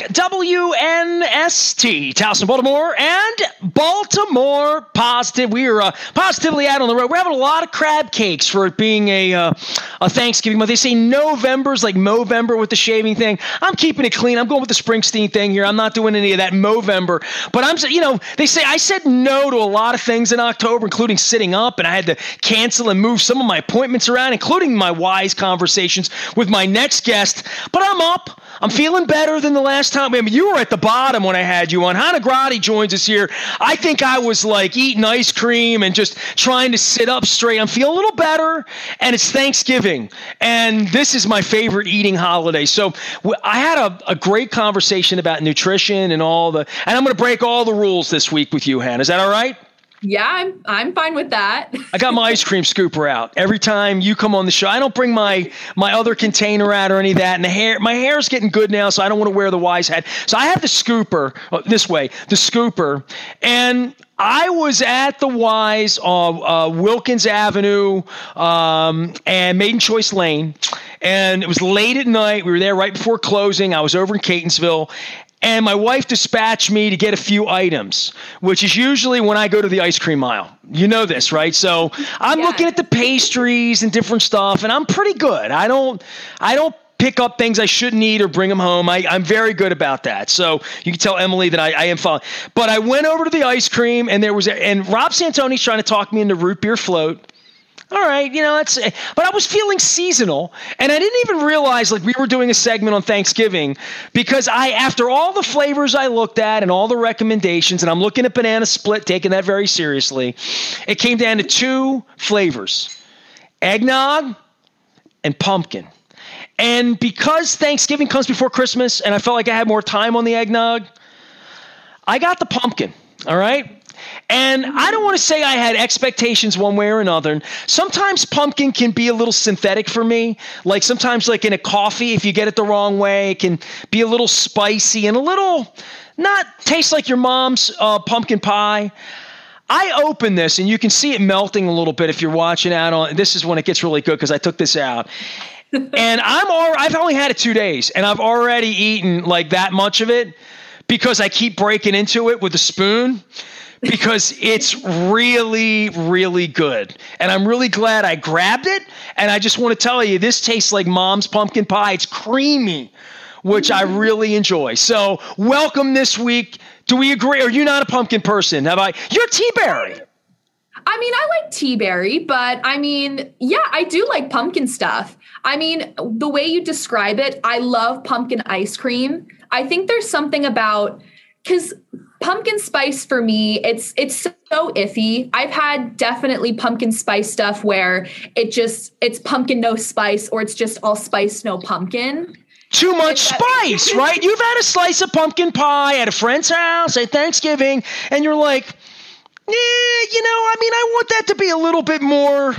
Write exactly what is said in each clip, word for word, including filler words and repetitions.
back. W N S T, Towson, Baltimore, and Baltimore Positive. We are uh, positively out on the road. We're having a lot of crab cakes for it being a uh, a Thanksgiving month. They say November's like Movember with the shaving thing. I'm keeping it clean. I'm going with the Springsteen thing here. I'm not doing any of that Movember. But I'm, you know, they say I said no to a lot of things in October, including sitting up, and I had to cancel and move some of my appointments around, including my wise conversations with my next guest. But I'm up. I'm feeling better than the last time. I mean, you were at the bottom when I had you on. Hannah Grady joins us here. I think I was like eating ice cream and just trying to sit up straight. I'm feeling a little better, and it's Thanksgiving, and this is my favorite eating holiday. So I had a, a great conversation about nutrition and all the, and I'm going to break all the rules this week with you, Hannah. Is that all right? Yeah, I'm I'm fine with that. I got my ice cream scooper out. Every time you come on the show, I don't bring my my other container out or any of that. And the hair, my hair's getting good now, so I don't want to wear the wise hat. So I have the scooper uh, this way, the scooper, and I was at the Wise on uh, Wilkins Avenue um, and Maiden Choice Lane, and it was late at night. We were there right before closing. I was over in Catonsville. And my wife dispatched me to get a few items, which is usually when I go to the ice cream aisle. You know this, right? So I'm yeah. looking at the pastries and different stuff, and I'm pretty good. I don't, I don't pick up things I shouldn't eat or bring them home. I, I'm very good about that. So you can tell Emily that I, I am following. But I went over to the ice cream, and there was, a, and Rob Santoni's trying to talk me into root beer float. All right, you know, it's, but I was feeling seasonal, and I didn't even realize like we were doing a segment on Thanksgiving because I, after all the flavors I looked at and all the recommendations, and I'm looking at banana split, taking that very seriously, it came down to two flavors, eggnog and pumpkin. And because Thanksgiving comes before Christmas, and I felt like I had more time on the eggnog, I got the pumpkin, all right? And I don't want to say I had expectations one way or another. Sometimes pumpkin can be a little synthetic for me. Like sometimes like in a coffee, if you get it the wrong way, it can be a little spicy and a little not taste like your mom's uh, pumpkin pie. I open this and you can see it melting a little bit if you're watching out on. This is when it gets really good because I took this out. And I'm all, I've only had it two days and I've already eaten like that much of it because I keep breaking into it with a spoon. Because it's really, really good. And I'm really glad I grabbed it. And I just want to tell you, this tastes like mom's pumpkin pie. It's creamy, which I really enjoy. So welcome this week. Do we agree? Are you not a pumpkin person? Have I? You're tea-berry. I mean, I like tea-berry, but I mean, yeah, I do like pumpkin stuff. I mean, the way you describe it, I love pumpkin ice cream. I think there's something about, because pumpkin spice for me, it's it's so iffy. I've had definitely pumpkin spice stuff where it just, it's pumpkin, no spice, or it's just all spice, no pumpkin. Too much spice, right? You've had a slice of pumpkin pie at a friend's house at Thanksgiving, and you're like, yeah, you know, I mean, I want that to be a little bit more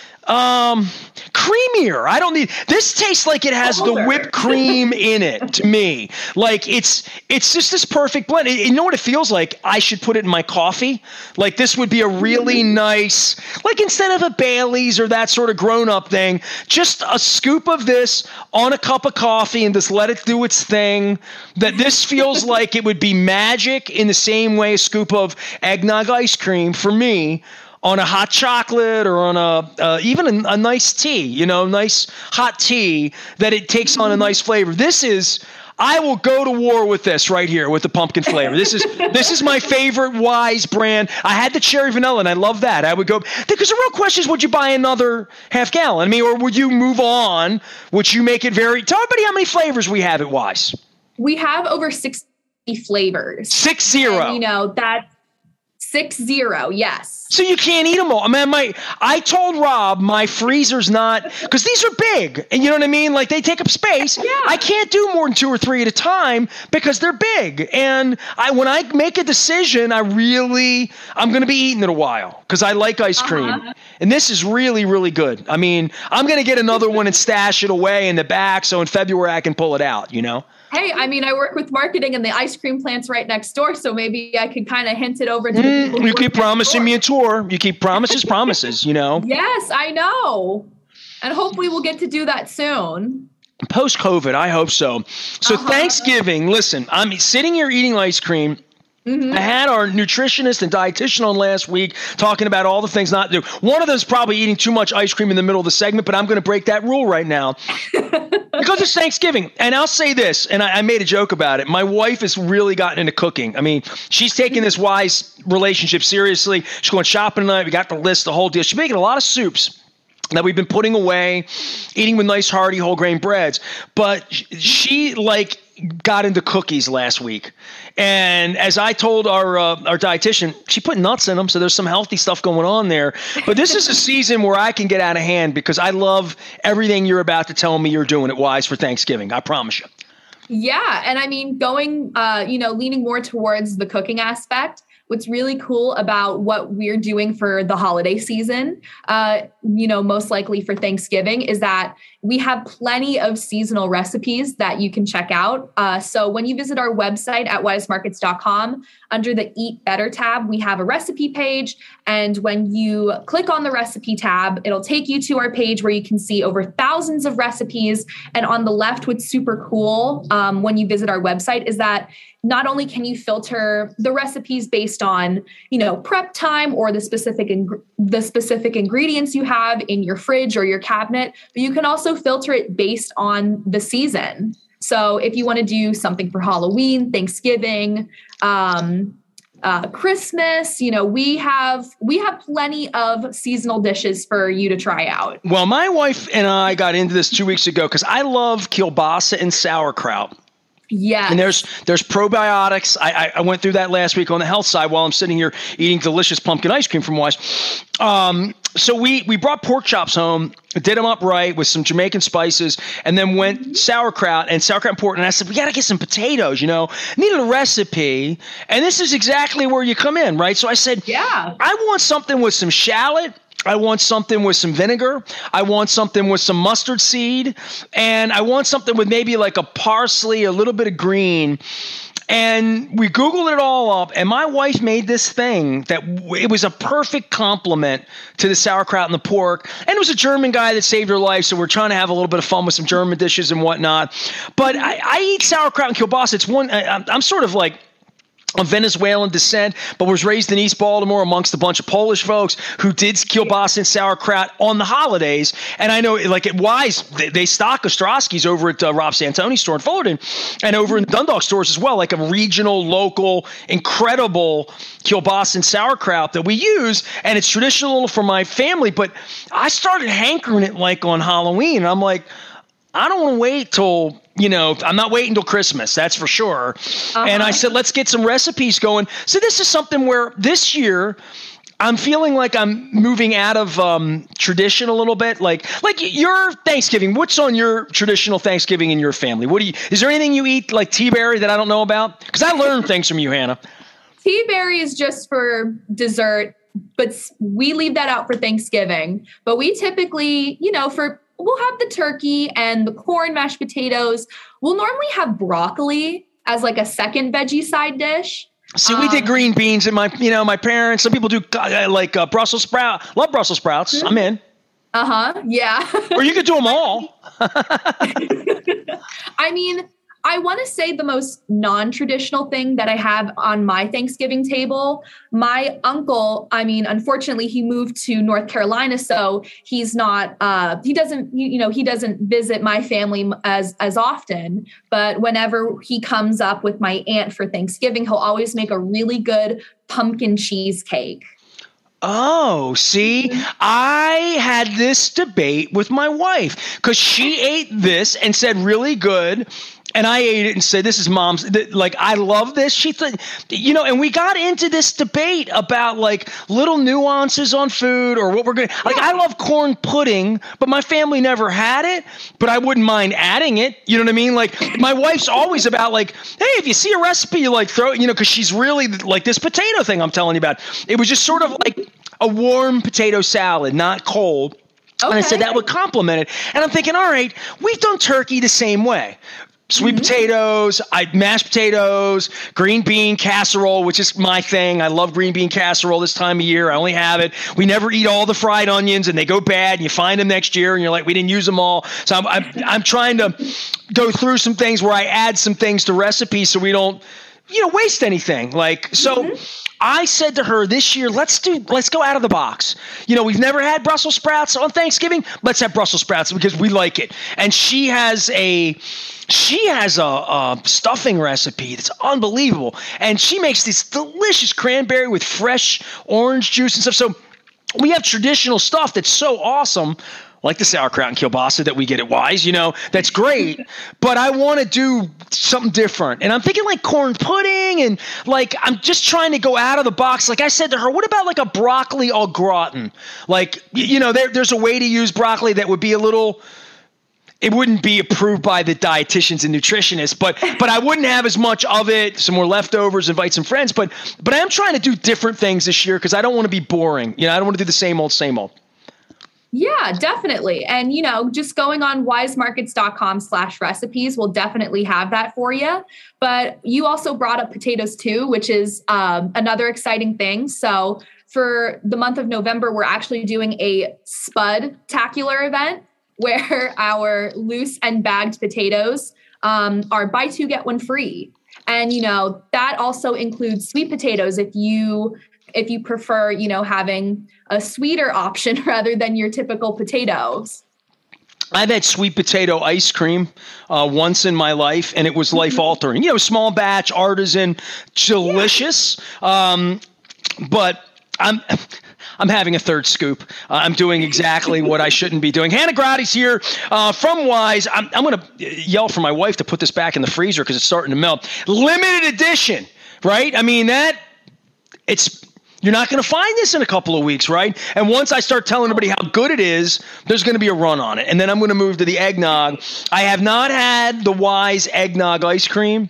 um, creamier. I don't need, this tastes like it has the whipped cream in it to me. Like it's, it's just this perfect blend. You know what it feels like? I should put it in my coffee. Like this would be a really nice, like instead of a Bailey's or that sort of grown up thing, just a scoop of this on a cup of coffee and just let it do its thing. That this feels like it would be magic in the same way a scoop of eggnog ice cream for me on a hot chocolate or on a uh, even a, a nice tea, you know, nice hot tea, that it takes on a nice flavor. This is, I will go to war with this right here with the pumpkin flavor. This is this is my favorite Wise brand. I had the cherry vanilla, and I love that. I would go, because the real question is, would you buy another half gallon? I mean, or would you move on? Would you make it very, tell everybody how many flavors we have at Wise. We have over sixty flavors. Six zero. And, you know, that six zero, yes. So you can't eat them all. I mean, my, I told Rob my freezer's not, because these are big, and you know what I mean? Like they take up space. Yeah. I can't do more than two or three at a time because they're big. And I, when I make a decision, I really, I'm going to be eating it a while because I like ice cream. Uh-huh. And this is really, really good. I mean, I'm going to get another one and stash it away in the back so in February I can pull it out, you know? Hey, I mean, I work with marketing and the ice cream plant's right next door, so maybe I could kind of hint it over to mm, the people. You keep promising me a tour. You keep promises, promises, you know? Yes, I know. And hopefully we'll get to do that soon. Post-COVID, I hope so. So uh-huh. Thanksgiving, listen, I'm sitting here eating ice cream. Mm-hmm. I had our nutritionist and dietitian on last week talking about all the things not to do. One of them is probably eating too much ice cream in the middle of the segment, but I'm going to break that rule right now because it's Thanksgiving. And I'll say this, and I, I made a joke about it. My wife has really gotten into cooking. I mean, she's taking this Wise relationship seriously. She's going shopping tonight. We got the list, the whole deal. She's making a lot of soups that we've been putting away, eating with nice hearty whole grain breads. But she like got into cookies last week. And as I told our uh, our dietitian, she put nuts in them, so there's some healthy stuff going on there. But this is a season where I can get out of hand because I love everything you're about to tell me you're doing at Wise for Thanksgiving. I promise you. Yeah. And I mean, going, uh, you know, leaning more towards the cooking aspect. What's really cool about what we're doing for the holiday season, uh, you know, most likely for Thanksgiving, is that we have plenty of seasonal recipes that you can check out. Uh, so when you visit our website at wise markets dot com, under the Eat Better tab, we have a recipe page. And when you click on the recipe tab, it'll take you to our page where you can see over thousands of recipes. And on the left, what's super cool um, when you visit our website is that not only can you filter the recipes based on, you know, prep time or the specific ing- the specific ingredients you have in your fridge or your cabinet, but you can also filter it based on the season. So if you want to do something for Halloween, Thanksgiving, um, uh, Christmas, you know, we have we have plenty of seasonal dishes for you to try out. Well, my wife and I got into this two weeks ago because I love kielbasa and sauerkraut. Yeah. And there's there's probiotics. I, I I went through that last week on the health side while I'm sitting here eating delicious pumpkin ice cream from Wise. Um, so we we brought pork chops home, did them up right with some Jamaican spices, and then went sauerkraut and sauerkraut and pork. And I said, we got to get some potatoes, you know. Needed a recipe. And this is exactly where you come in, right? So I said, yeah, I want something with some shallot. I want something with some vinegar. I want something with some mustard seed. And I want something with maybe like a parsley, a little bit of green. And we Googled it all up. And my wife made this thing that w- it was a perfect complement to the sauerkraut and the pork. And it was a German guy that saved her life. So we're trying to have a little bit of fun with some German dishes and whatnot. But I, I eat sauerkraut and kielbasa. It's one, I, I'm, I'm sort of like of Venezuelan descent, but was raised in East Baltimore amongst a bunch of Polish folks who did kielbasa and sauerkraut on the holidays. And I know, like at Wise, they, they stock Ostrowski's over at uh, Rob Santoni's store in Fullerton and over in the Dundalk stores as well, like a regional, local, incredible kielbasa and sauerkraut that we use. And it's traditional for my family, but I started hankering it like on Halloween. And I'm like, I don't want to wait till, you know, I'm not waiting till Christmas, that's for sure. Uh-huh. And I said, let's get some recipes going. So this is something where this year I'm feeling like I'm moving out of um, tradition a little bit. Like, like your Thanksgiving, what's on your traditional Thanksgiving in your family? What do you, is there anything you eat like tea berry that I don't know about? Because I learned things from you, Hannah. Tea berry is just for dessert, but we leave that out for Thanksgiving. But we typically, you know, for we'll have the turkey and the corn, mashed potatoes. We'll normally have broccoli as like a second veggie side dish. See, we um, did green beans and my, you know, my parents, some people do uh, like uh, Brussels sprout. Love Brussels sprouts. Mm-hmm. I'm in. Uh-huh. Yeah. Or you could do them all. I mean, I want to say the most non-traditional thing that I have on my Thanksgiving table, my uncle, I mean, unfortunately, he moved to North Carolina, so he's not, uh, he doesn't, you know, he doesn't visit my family as, as often, but whenever he comes up with my aunt for Thanksgiving, he'll always make a really good pumpkin cheesecake. Oh, see, I had this debate with my wife because she ate this and said really good. And I ate it and said, this is mom's, like, I love this. She thought, you know, and we got into this debate about like little nuances on food or what we're going to, like, I love corn pudding, but my family never had it, but I wouldn't mind adding it. You know what I mean? Like my wife's always about like, hey, if you see a recipe, you like throw it, you know, cause she's really like this potato thing I'm telling you about. It was just sort of like a warm potato salad, not cold. Okay. And I said that would complement it. And I'm thinking, all right, we've done turkey the same way. Sweet mm-hmm. potatoes, I mashed potatoes, green bean casserole, which is my thing. I love green bean casserole this time of year. I only have it. We never eat all the fried onions, and they go bad. And you find them next year, and you're like, we didn't use them all. So I'm, I'm, I'm trying to go through some things where I add some things to recipes so we don't, you know, waste anything. Like so. Mm-hmm. I said to her this year, let's do, let's go out of the box. You know, we've never had Brussels sprouts on Thanksgiving. Let's have Brussels sprouts because we like it. And she has a, she has a, a stuffing recipe that's unbelievable. And she makes this delicious cranberry with fresh orange juice and stuff. So we have traditional stuff that's so awesome, like the sauerkraut and kielbasa that we get at Wise, you know, that's great. But I want to do something different. And I'm thinking like corn pudding and like I'm just trying to go out of the box. Like I said to her, what about like a broccoli au gratin? Like, you know, there, there's a way to use broccoli that would be a little – it wouldn't be approved by the dietitians and nutritionists, but but I wouldn't have as much of it, some more leftovers, invite some friends. But, but I am trying to do different things this year because I don't want to be boring. You know, I don't want to do the same old, same old. Yeah, definitely. And, you know, just going on wisemarkets.com slash recipes will definitely have that for you. But you also brought up potatoes too, which is um, another exciting thing. So for the month of November, we're actually doing a Spud-tacular event where our loose and bagged potatoes um, are buy two, get one free. And, you know, that also includes sweet potatoes if you if you prefer, you know, having a sweeter option rather than your typical potatoes. I've had sweet potato ice cream uh, once in my life, and it was life altering. You know, small batch, artisan, delicious. Yeah. Um, but I'm I'm having a third scoop. Uh, I'm doing exactly what I shouldn't be doing. Hannah Grotti's here uh, from Wise. I'm, I'm going to yell for my wife to put this back in the freezer because it's starting to melt. Limited edition, right? I mean, that it's. You're not going to find this in a couple of weeks, right? And once I start telling everybody how good it is, there's going to be a run on it. And then I'm going to move to the eggnog. I have not had the Wise eggnog ice cream.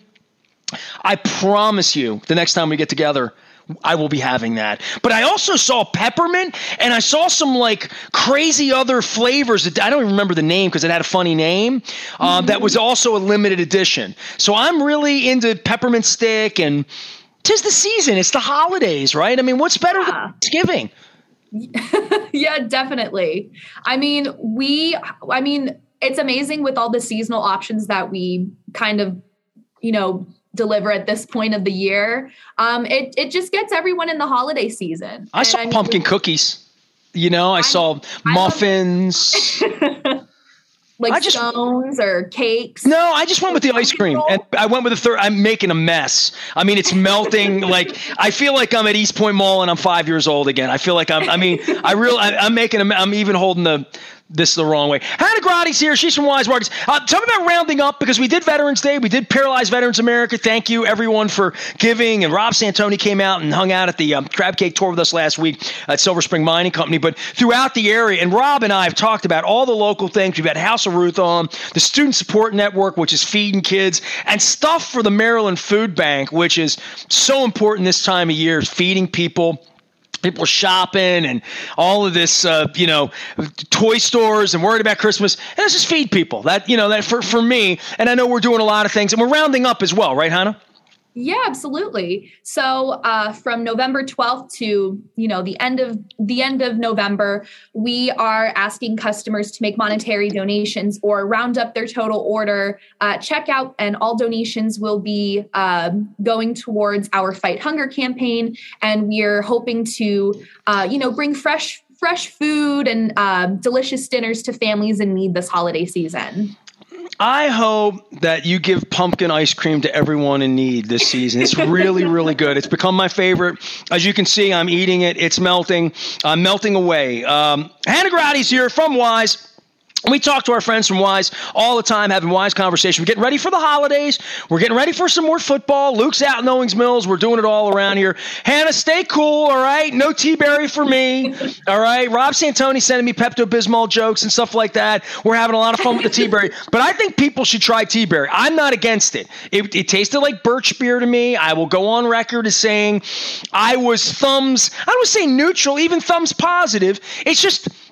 I promise you, the next time we get together, I will be having that. But I also saw peppermint, and I saw some like crazy other flavors that I don't even remember the name because it had a funny name. Uh, mm-hmm. That was also a limited edition. So I'm really into peppermint stick and. 'Tis the season. It's the holidays, right? I mean, what's better yeah. than Thanksgiving? Yeah, definitely. I mean, we, I mean, it's amazing with all the seasonal options that we kind of, you know, deliver at this point of the year. Um, it, it just gets everyone in the holiday season. I and saw I mean, pumpkin cookies. You know, I, I saw muffins. Like I just, scones or cakes? No, I just went with the ice cream. And I went with the third. I'm making a mess. I mean, it's melting. Like, I feel like I'm at East Point Mall and I'm five years old again. I feel like I'm, I mean, I really, I, I'm making a, I'm even holding the, this the wrong way. Hannah Grotti's here. She's from Wise Markets. Uh, talk about rounding up because we did Veterans Day. We did Paralyzed Veterans America. Thank you, everyone, for giving. And Rob Santoni came out and hung out at the um, Crab Cake Tour with us last week at Silver Spring Mining Company. But throughout the area, and Rob and I have talked about all the local things. We've had House of Ruth on, the Student Support Network, which is feeding kids, and stuff for the Maryland Food Bank, which is so important this time of year, feeding people. People shopping and all of this, uh, you know, toy stores and worried about Christmas. And let's just feed people. That, you know, that for, for me, and I know we're doing a lot of things, and we're rounding up as well, right, Hannah? Yeah, absolutely. So uh, from November twelfth to, you know, the end of the end of November, we are asking customers to make monetary donations or round up their total order at checkout, and all donations will be uh, going towards our Fight Hunger campaign. And we are hoping to, uh, you know, bring fresh fresh food and uh, delicious dinners to families in need this holiday season. I hope that you give pumpkin ice cream to everyone in need this season. It's really, really good. It's become my favorite. As you can see, I'm eating it. It's melting. I'm melting away. Um, Hannah Grotti's here from Wise. We talk to our friends from Wise all the time, having Wise conversation. We're getting ready for the holidays. We're getting ready for some more football. Luke's out in Owings Mills. We're doing it all around here. Hannah, stay cool, all right? No T-Berry for me, all right? Rob Santoni sending me Pepto-Bismol jokes and stuff like that. We're having a lot of fun with the T-Berry. But I think people should try T-Berry. I'm not against it. It, it tasted like birch beer to me. I will go on record as saying I was thumbs, I don't say neutral, even thumbs positive. It's just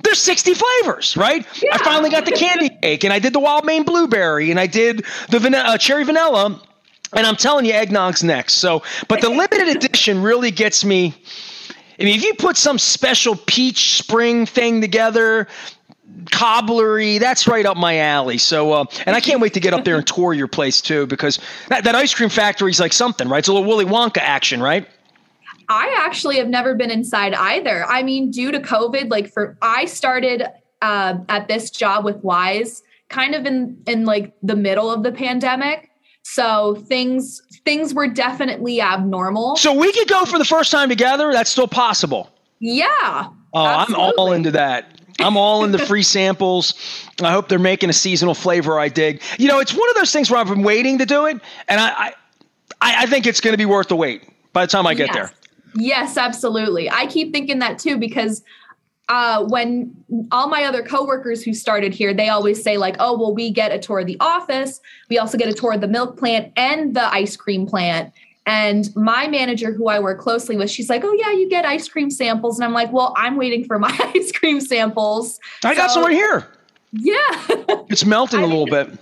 There's sixty flavors, right? Yeah. I finally got the candy cake, and I did the wild Maine blueberry, and I did the van- uh, cherry vanilla, and I'm telling you, eggnog's next. So, but the limited edition really gets me. I mean, if you put some special peach spring thing together, cobblery, that's right up my alley. So, uh, and I can't wait to get up there and tour your place too, because that, that ice cream factory is like something, right? It's a little Willy Wonka action, right? I actually have never been inside either. I mean, due to COVID, like for, I started uh, at this job with Wise kind of in, in like the middle of the pandemic. So things, things were definitely abnormal. So we could go for the first time together. That's still possible. Yeah. Oh, absolutely. I'm all into that. I'm all in the free samples. I hope they're making a seasonal flavor I dig. You know, it's one of those things where I've been waiting to do it, and I I, I think it's going to be worth the wait by the time I get yes. there. Yes, absolutely. I keep thinking that too, because uh, when all my other coworkers who started here, they always say like, oh, well, we get a tour of the office. We also get a tour of the milk plant and the ice cream plant. And my manager, who I work closely with, she's like, oh, yeah, you get ice cream samples. And I'm like, well, I'm waiting for my ice cream samples. I got so, some right here. Yeah. It's melting I a little bit.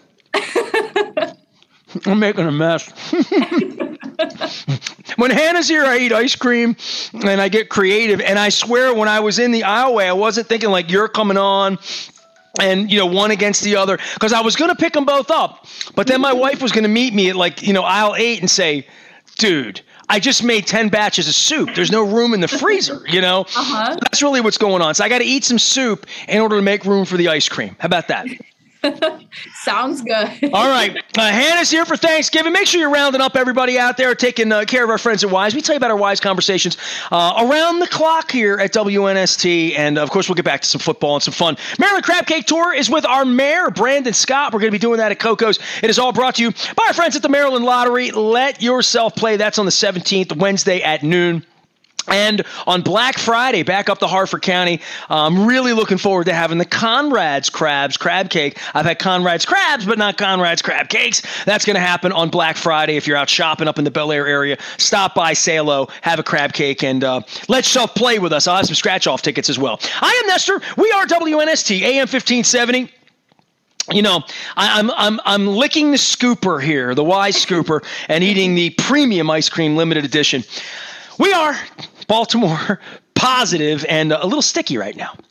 I'm making a mess. When Hannah's here, I eat ice cream and I get creative. And I swear when I was in the aisleway, I wasn't thinking like you're coming on and, you know, one against the other, because I was going to pick them both up. But then my wife was going to meet me at like, you know, aisle eight and say, dude, I just made ten batches of soup. There's no room in the freezer, you know? Uh-huh. That's really what's going on. So I got to eat some soup in order to make room for the ice cream. How about that? Sounds good. All right. Uh, Hannah's here for Thanksgiving. Make sure you're rounding up everybody out there, taking uh, care of our friends at Wise. We tell you about our Wise conversations uh, around the clock here at W N S T. And, of course, we'll get back to some football and some fun. Maryland Crab Cake Tour is with our mayor, Brandon Scott. We're going to be doing that at Coco's. It is all brought to you by our friends at the Maryland Lottery. Let yourself play. That's on the seventeenth, Wednesday at noon. And on Black Friday, back up to Harford County, I'm really looking forward to having the Conrad's Crabs Crab Cake. I've had Conrad's Crabs, but not Conrad's Crab Cakes. That's going to happen on Black Friday. If you're out shopping up in the Bel Air area, stop by, say hello, have a crab cake, and uh, let yourself play with us. I'll have some scratch-off tickets as well. I am Nestor. We are W N S T, A M fifteen seventy. You know, I, I'm I'm I'm licking the scooper here, the Wise scooper, and eating the premium ice cream limited edition. We are Baltimore positive and a little sticky right now.